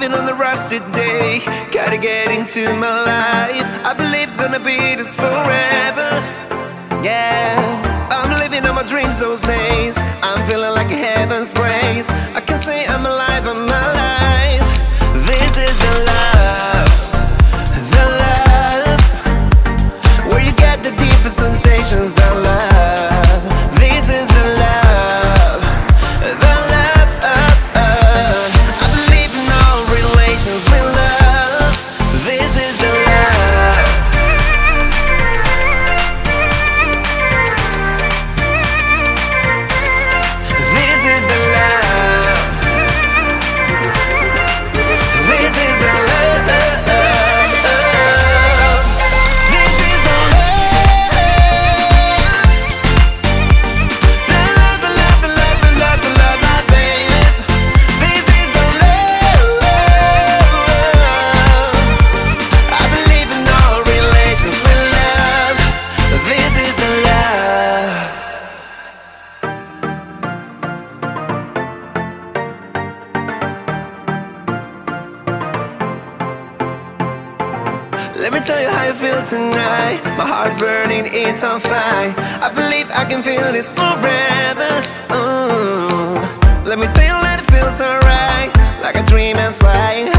been on the rush today, gotta get into my life. I believe it's gonna be this forever. Yeah, I'm living out my dreams those days. I'm feeling like heaven's praise. I can say I'm alive, I'm alive. This is the love, where you get the deepest sensations, the love. This is the love, I believe in all relations with love. This is the love. This is the love. This is the love. This is the love. The love, the love, the love, the love, the love, my baby. This is the love. I believe in all relations with love. This is the love. Let me tell you how I feel tonight. My heart's burning, it's on fire. I believe I can feel this forever. Let me tell you that it feels alright, like a dream and flying